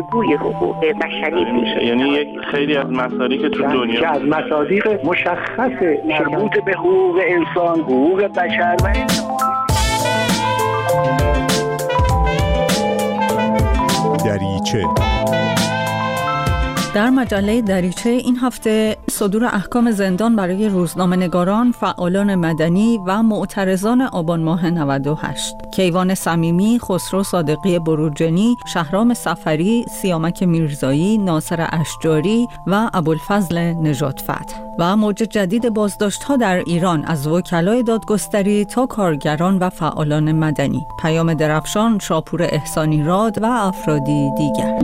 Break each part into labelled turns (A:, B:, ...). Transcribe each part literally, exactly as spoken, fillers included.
A: الگوی حقوق بشری
B: میشه. یعنی یک خیلی از مصادیق که تو دنیا
C: که از مصادیق مشخص مربوط به حقوق انسان، حقوق بشر و
D: دریچه.
E: در مجله دریچه این هفته صدور احکام زندان برای روزنامه‌نگاران، فعالان مدنی و معترضان آبان ماه نود و هشت. کیوان صمیمی، خسرو صادقی بروجنی، شهرام صفری، سیامک میرزایی، ناصر اشجاری و ابوالفضل نژاد فتح. و موج جدید بازداشت‌ها در ایران از وکلای دادگستری تا کارگران و فعالان مدنی. پیام درفشان، شاپور احسانی راد و افرادی دیگر.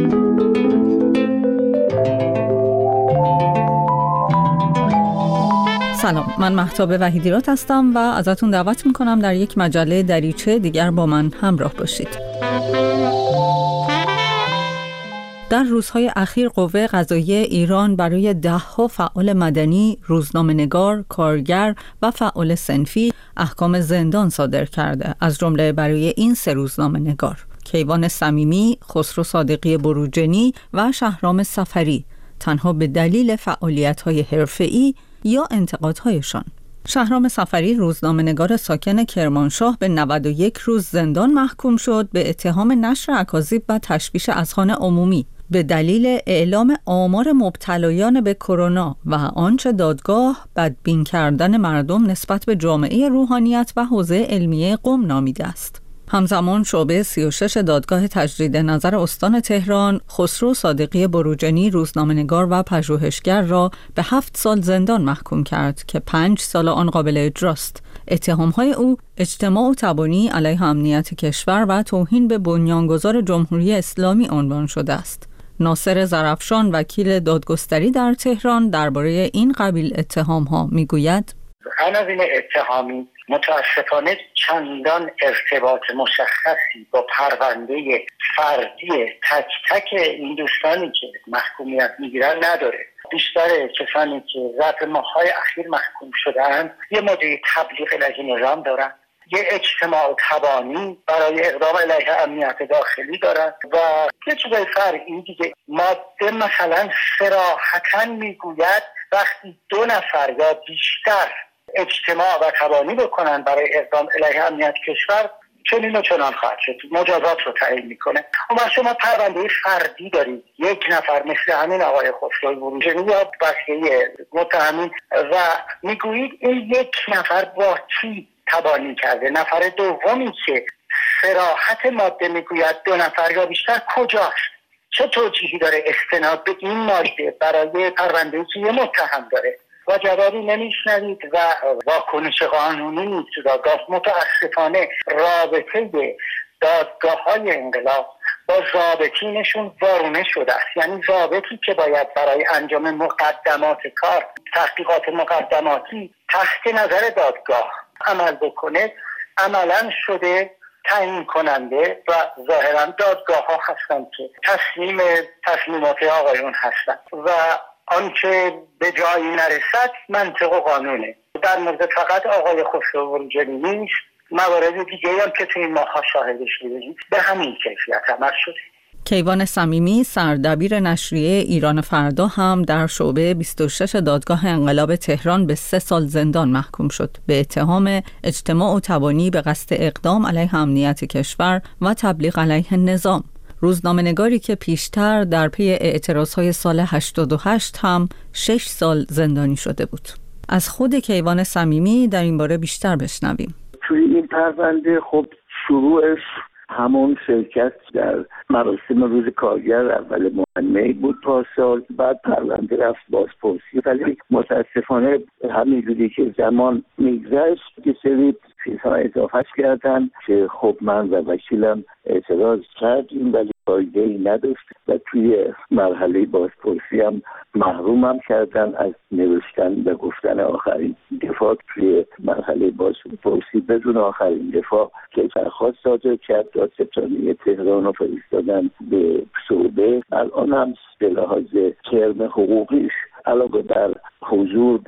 E: سلام، من مهتاب وحیدیرات هستم و ازتون دعوت میکنم در یک مجله دریچه دیگر با من همراه باشید. در روزهای اخیر قوه قضاییه ایران برای ده‌ها فعال مدنی، روزنامه‌نگار، کارگر و فعال صنفی احکام زندان صادر کرده، از جمله برای این سه روزنامه‌نگار: کیوان صمیمی، خسرو صادقی بروجنی و شهرام صفری، تنها به دلیل فعالیت‌های حرفه‌ای یا انتقادهایشان. شهرام صفری، روزنامه‌نگار ساکن کرمانشاه، به نود و یک روز زندان محکوم شد به اتهام نشر اکاذیب و تشویش اذهان عمومی به دلیل اعلام آمار مبتلایان به کرونا و آنچه دادگاه بدبین کردن مردم نسبت به جامعه روحانیت و حوزه علمیه قم نامیده است. همزمان شعبه سی و شش دادگاه تجدید نظر استان تهران خسرو صادقی بروجنی، روزنامه‌نگار و پژوهشگر را به هفت سال زندان محکوم کرد که پنج سال آن قابل اجراست. اتهام‌های او اجتماع و تبانی علیه امنیت کشور و توهین به بنیانگذار جمهوری اسلامی عنوان شده است. ناصر زرفشان، وکیل دادگستری در تهران، درباره این قبیل اتهام‌ها میگوید:
F: عناوین اتهامی متاسفانه چندان ارتباط مشخصی با پرونده فردی تک تک این دوستانی که محکومیت میگیرن نداره. بیشتر کسانی که ظرف ماه‌های اخیر محکوم شدن یه مدعی تبلیغ علیه نظام دارن، یه اجتماع تبانی برای اقدام علیه امنیت داخلی دارن و یه چیزای فرعی دیگه. ماده مثلا صراحتاً میگوید وقتی دو نفر یا بیشتر اجتماع و تبانی بکنن برای اقدام علیه امنیت کشور چنین و چنان خواهد شد، مجازات رو تعیین میکنه. اما شما پرونده فردی دارید، یک نفر مثل همین آقای خسرو بروجنی یا بقیه متهمین و میگویید این یک نفر با کی تبانی کرده. نفر دومی که صراحت ماده میگوید دو نفر یا بیشتر کجاست؟ چه توجیهی داره استناد به این ماده برای پرونده‌ای که یه متهم داره؟ و جوابی نمیشنوید و واکنش قانونی نیست. دادگاه متاسفانه رابطه دادگاه های انقلاب با ضابطینشون وارونه شده است. یعنی ضابطی که باید برای انجام مقدمات کار، تحقیقات مقدماتی تحت نظر دادگاه عمل بکنه، عملا شده تعیین کننده و ظاهرا دادگاه ها هستند که تصمیم تصمیمات آقایون هستند و آنچه به جایی نرسد منطق و قانونه. در مورد فقط آقای خسرو بروجنی نیست، موارد دیگه هم که توی این ماها شاهدش بودیم به همین کیفیت عمل شده.
E: کیوان صمیمی، سردبیر نشریه ایران فردا، هم در شعبه بیست و شش دادگاه انقلاب تهران به سه سال زندان محکوم شد به اتهام اجتماع و تبانی به قصد اقدام علیه امنیت کشور و تبلیغ علیه نظام. روزنامه‌نگاری که پیشتر در پی اعتراضهای سال هشتاد و هشت هم شش سال زندانی شده بود. از خود کیوان صمیمی در این باره بیشتر بشنویم.
C: توی این پرونده خب شروعش همون شرکت در مراسم روز کارگر اول ماه بود پارسال، بعد پرونده رفت بازپرسی، ولی متاسفانه همینجوری که زمان میگذشت که سری چیزها اضافه کردن که خب من و وکیلم اعتراض کردیم ولی فایده‌ای نداشت و توی مرحله بازپرسی هم محرومم کردن از نوشتن و گفتن آخرین دفاع توی مرحله بازپرسی بدون آخرین دفاع که درخواست صادر کرد دادستانی تهران رو فرستادن به شعبه. الان هم به لحاظ ترم حقوقیش علاوه بر حضور در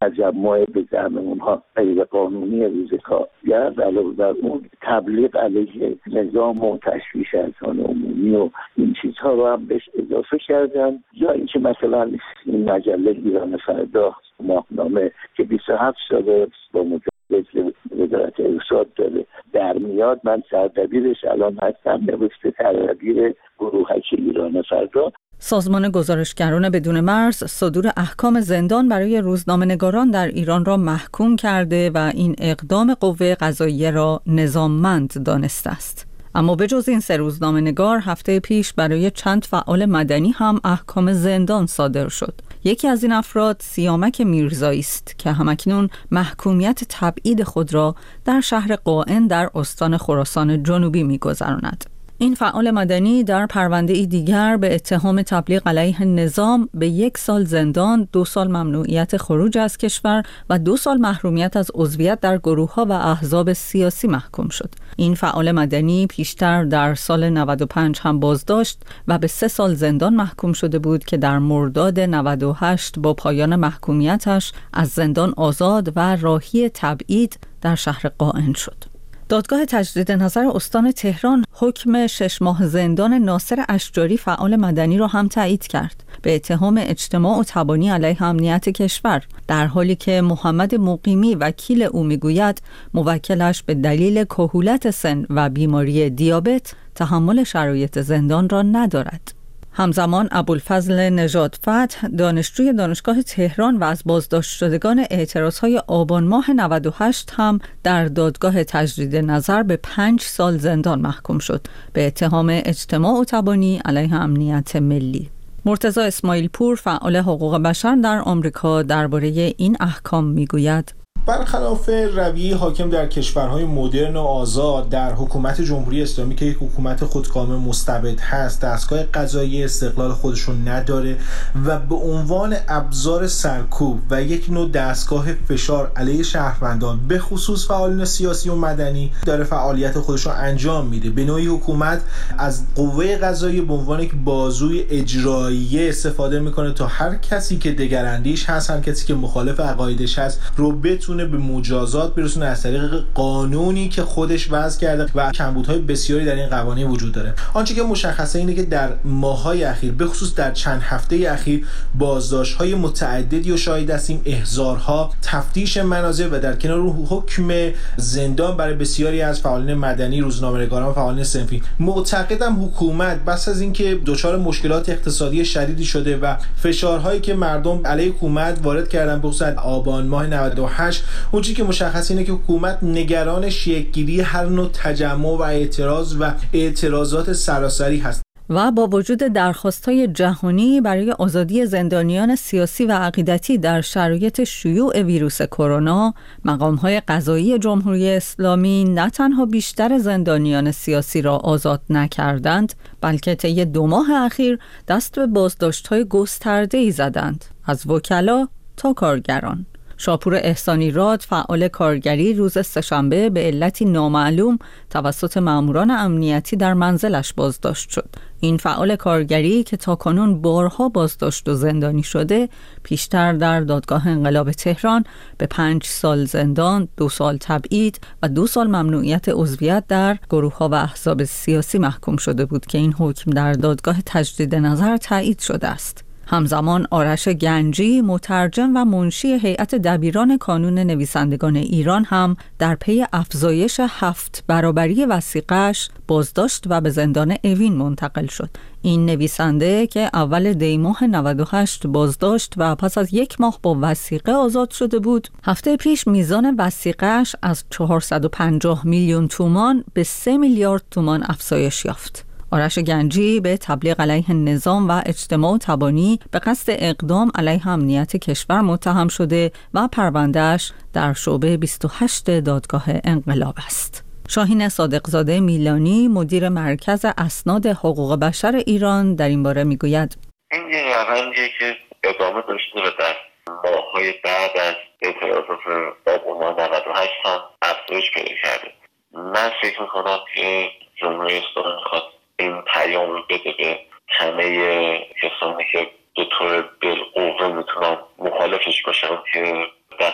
C: تجمع به زعم اونها غیر قانونی روز کارگر، علاوه بر اون تبلیغ علیه نظام و تشویش اذهان عمومی و این چیزها رو هم بهش اضافه کردن. یا اینکه مثلا این مجله ایران فردا ماهنامه که بیست و هفت ساله با مجلس وزارت ارشاد داره در میاد، من سردبیرش الان هستم، نوشته سردبیر گروهک ایران فردا.
E: سازمان گزارشگران بدون مرز صدور احکام زندان برای روزنامه‌نگاران در ایران را محکوم کرده و این اقدام قوه قضاییه را نظاممند دانسته است. اما به جز این سه روزنامه‌نگار، هفته پیش برای چند فعال مدنی هم احکام زندان صادر شد. یکی از این افراد سیامک میرزایی است که همکنون محکومیت تبعید خود را در شهر قائن در استان خراسان جنوبی می‌گذراند. این فعال مدنی در پرونده‌ای دیگر به اتهام تبلیغ علیه نظام به یک سال زندان، دو سال ممنوعیت خروج از کشور و دو سال محرومیت از عضویت در گروه‌ها و احزاب سیاسی محکوم شد. این فعال مدنی پیشتر در سال نود و پنج هم بازداشت و به سه سال زندان محکوم شده بود که در مرداد نود و هشت با پایان محکومیتش از زندان آزاد و راهی تبعید در شهر قائن شد. دادگاه تجدید نظر استان تهران حکم شش ماه زندان ناصر اشجاری فعال مدنی را هم تایید کرد به اتهام اجتماع و تبانی علیه امنیت کشور، در حالی که محمد مقیمی وکیل او میگوید موکلش به دلیل کهولت سن و بیماری دیابت تحمل شرایط زندان را ندارد. همزمان ابوالفضل نژاد فتح، دانشجوی دانشگاه تهران و از بازداشت شدگان اعتراضهای آبان ماه نود و هشت هم در دادگاه تجدید نظر به پنج سال زندان محکوم شد به اتهام اجتماع و تبانی علیه امنیت ملی. مرتضی اسماعیل پور، فعال حقوق بشر در آمریکا، درباره این احکام میگوید:
A: برخلاف رویه حاکم در کشورهای مدرن و آزاد، در حکومت جمهوری اسلامی که یک حکومت خودکامه مستبد هست، دستگاه قضایی استقلال خودش رو نداره و به عنوان ابزار سرکوب و یک نوع دستگاه فشار علیه شهروندان به خصوص فعالان سیاسی و مدنی داره فعالیت خودش رو انجام میده. به نوعی حکومت از قوه قضایی به عنوان یک بازوی اجراییه استفاده میکنه تا هر کسی که دگراندیش هست، هر کسی که مخالف عقایدش هست رو بتونه به مجازات برسونه از طریق قانونی که خودش وضع کرده و کمبودهای بسیاری در این قوانین وجود داره. آنچه که مشخصه اینه که در ماه‌های اخیر، به خصوص در چند هفته اخیر، بازداشت‌های متعددی و شاهد هستیم، احضارها، تفتیش منازل و در کنار حکم زندان برای بسیاری از فعالان مدنی، روزنامه‌نگاران و فعالان صنفی. معتقدم حکومت بس از اینکه دچار مشکلات اقتصادی شدیدی شده و فشارهایی که مردم علیه حکومت وارد کردن به خصوص آبان ماه نود و هشت، اون چیزی که مشخص اینه که حکومت نگران شکل‌گیری هر نوع تجمع و اعتراض و اعتراضات سراسری هست.
E: و با وجود درخواست‌های جهانی برای آزادی زندانیان سیاسی و عقیدتی در شرایط شیوع ویروس کرونا، مقام‌های قضایی جمهوری اسلامی نه تنها بیشتر زندانیان سیاسی را آزاد نکردند، بلکه طی دو ماه اخیر دست به بازداشت‌های گسترده‌ای زدند، از وکلا تا کارگران. شاپور احسانی راد، فعال کارگری، روز سه‌شنبه به علتی نامعلوم توسط ماموران امنیتی در منزلش بازداشت شد. این فعال کارگری که تاکنون بارها بازداشت و زندانی شده، پیشتر در دادگاه انقلاب تهران به پنج سال زندان، دو سال تبعید و دو سال ممنوعیت عضویت در گروه‌ها و احزاب سیاسی محکوم شده بود که این حکم در دادگاه تجدید نظر تایید شده است. همزمان آرش گنجی، مترجم و منشی هیئت دبیران کانون نویسندگان ایران هم در پی افزایش هفت برابری وثیقه‌اش بازداشت و به زندان اوین منتقل شد. این نویسنده که اول دی ماه نود و هشت بازداشت و پس از یک ماه با وثیقه آزاد شده بود، هفته پیش میزان وثیقه‌اش از چهارصد و پنجاه میلیون تومان به سه میلیارد تومان افزایش یافت. آرش گنجی به تبلیغ علیه نظام و اجتماع و تبانی به قصد اقدام علیه امنیت کشور متهم شده و پروندهش در شعبه بیست و هشت دادگاه انقلاب است. شاهین صادقزاده میلانی، مدیر مرکز اسناد حقوق بشر ایران، در این باره میگوید:
G: این یه روندیه که ادامه داشته و در ماه‌های بعد از اعتراضات آبان ماه نود و هشت هم افزایش پیدا کرده. من فکر میکنم که جمهوری اسلامی میخواد این پیام رو بده به همه کسانی که به طور بالقوه میتونن مخالفش باشن که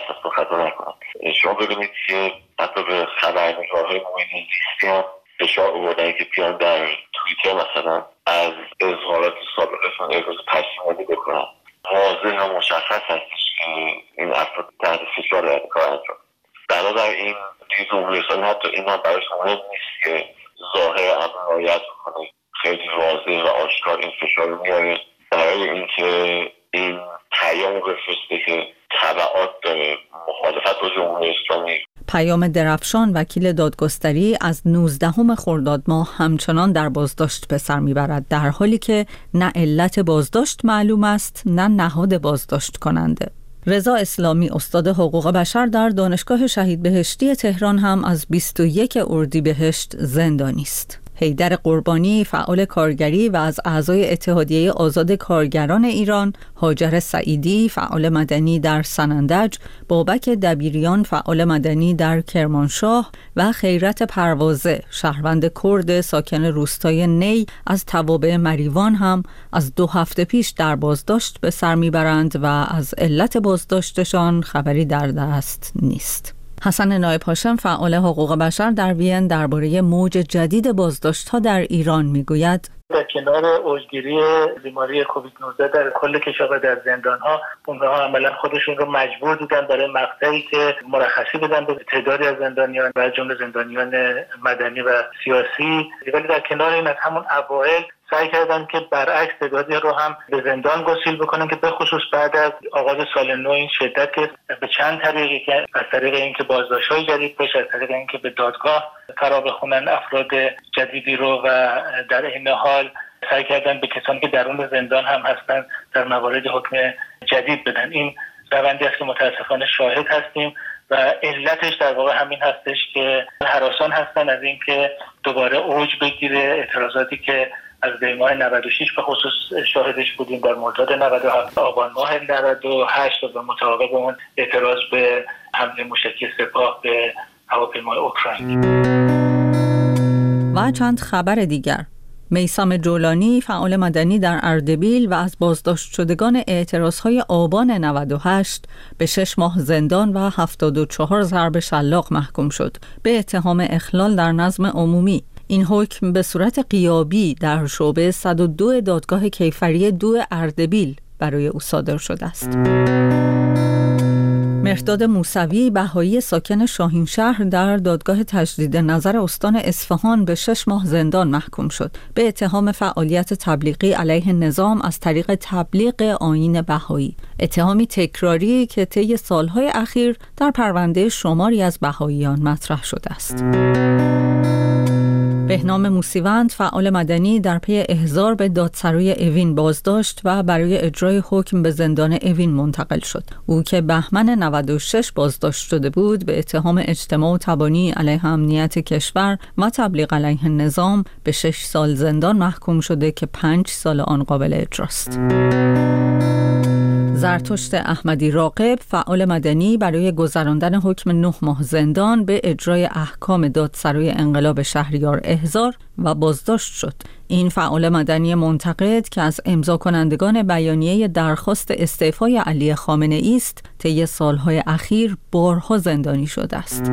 G: شما ببینید که حتی به خبرنگارهای محیط زیستی هم فشار آوردن که بیان در توییتر مثلا از اظهارات سابقشون ابراز پشیمانی بکنن. واضح و مشخص هستش که این افراد تحت فشار دارن کار انجام. بنابراین دیگه جمهوری اسلامی حتی این هم براش مهم نیست که ظاهر امر رعایت بکنه، خیلی واضح و آشکار این فشار رو میاره برای اینکه این پیام بفرسته که تبعات داره مخالفت با جمهوری اسلامی.
E: پیام درفشان وکیل دادگستری از نوزدهم خرداد ماه همچنان در بازداشت به سر میبرد، در حالی که نه علت بازداشت معلوم است نه نهاد بازداشت کننده. رضا اسلامی استاد حقوق بشر در دانشگاه شهید بهشتی تهران هم از بیست و یک اردیبهشت زندانی است. حیدر قربانی فعال کارگری و از اعضای اتحادیه آزاد کارگران ایران، هاجر سعیدی فعال مدنی در سنندج، بابک دبیریان فعال مدنی در کرمانشاه و خیرت پروازه شهروند کرد ساکن روستای نی از توابع مریوان هم از دو هفته پیش در بازداشت به سر میبرند و از علت بازداشتشان خبری در دست نیست. حسن نایب هاشم فعال حقوق بشر در وین درباره موج جدید بازداشت‌ها در ایران میگوید:
H: در کنار اوجگیری بیماری کووید نوزده در کل کشور در زندان‌ها، اونها عملاً خودشون رو مجبور دیدن برای مقطعی که مرخصی بدن به تعدادی از زندانیان و جمله زندانیان مدنی و سیاسی. ولی در کنار این از همون اوایل سعی کردن که برعکس تعدادی رو هم به زندان گسیل بکنن که به خصوص بعد از آغاز سال نو این شدت که به چند طریقی که از طریق اینکه بازداشت‌های جدید بشه، از طریق اینکه به دادگاه فرا بخونن افراد جدیدی رو و در این حال سعی کردن به کسانی که درون زندان هم هستن در موارد حکم جدید بدن. این روندی است که متاسفانه شاهد هستیم و علتش در واقع همین هستش که هراسان هستن از اینکه دوباره اوج بگیره اعتراضاتی که از دی ماه نود و شش به خصوص شاهدش بودیم در مرداد نود و هفت، آبان ماه نود و هشت و متعاقب اون اعتراض به حمله موشکی سپاه به هواپیمای اوکراین.
E: و چند خبر دیگر: میثم جولانی فعال مدنی در اردبیل و از بازداشت شدگان اعتراضهای آبان نود و هشت به شش ماه زندان و هفتاد و چهار ضرب شلاق محکوم شد به اتهام اخلال در نظم عمومی. این حکم به صورت غیابی در شعبه صد و دو دادگاه کیفری دو اردبیل برای او صادر شده است. مهرداد موسوی بهایی ساکن شاهینشهر در دادگاه تجدید نظر استان اصفهان به شش ماه زندان محکوم شد به اتهام فعالیت تبلیغی علیه نظام از طریق تبلیغ آیین بهایی، اتهامی تکراری که طی سالهای اخیر در پرونده شماری از بهاییان مطرح شده است. بهنام موسیوند فعال مدنی در پی احضار به دادسرای اوین بازداشت و برای اجرای حکم به زندان اوین منتقل شد. او که بهمن نود و شش بازداشت شده بود به اتهام اجتماع و تبانی علیه امنیت کشور و تبلیغ علیه نظام به شش سال زندان محکوم شده که پنج سال آن قابل اجراست. زرتشت احمدی راقب فعال مدنی برای گذراندن حکم نه ماه زندان به اجرای احکام دادسرای انقلاب شهریار احضار و بازداشت شد. این فعال مدنی منتقد که از امضا کنندگان بیانیه درخواست استعفای علی خامنه‌ای است، طی سالهای اخیر بارها زندانی شده است.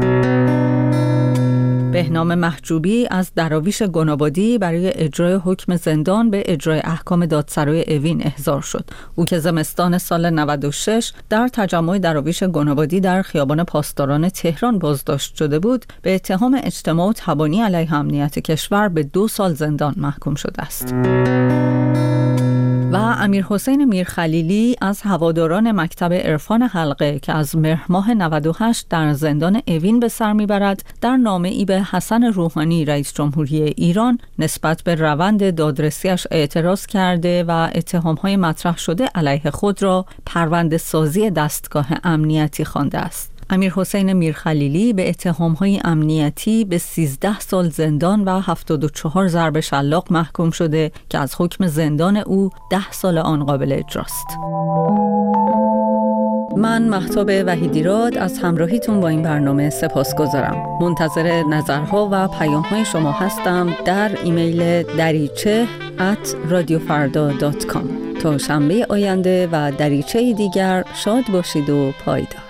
E: بهنام محجوبی از دراویش گنابادی برای اجرای حکم زندان به اجرای احکام دادسرای اوین احضار شد. او که زمستان سال نود و شش در تجمع دراویش گنابادی در خیابان پاسداران تهران بازداشت شده بود، به اتهام اجتماع و تبانی علیه امنیت کشور به دو سال زندان محکوم شده است. و امیرحسین میرخلیلی از هواداران مکتب عرفان حلقه که از مهر ماه نود و هشت در زندان اوین به سر میبرد، در نامه‌ای به حسن روحانی رئیس جمهوری ایران نسبت به روند دادرسیش اعتراض کرده و اتهام‌های مطرح شده علیه خود را پرونده سازی دستگاه امنیتی خوانده است. امیرحسین میرخلیلی به اتهام‌های امنیتی به سیزده سال زندان و هفتاد و چهار ضرب شلاق محکوم شده که از حکم زندان او ده سال آن قابل اجراست. من مهتاب وحیدیراد از همراهیتون با این برنامه سپاسگزارم. منتظر نظرها و پیام‌های شما هستم در ایمیل دریچه ات رادیو فردا دات کام. تا شنبه آینده و دریچه دیگر شاد باشید و پایدار.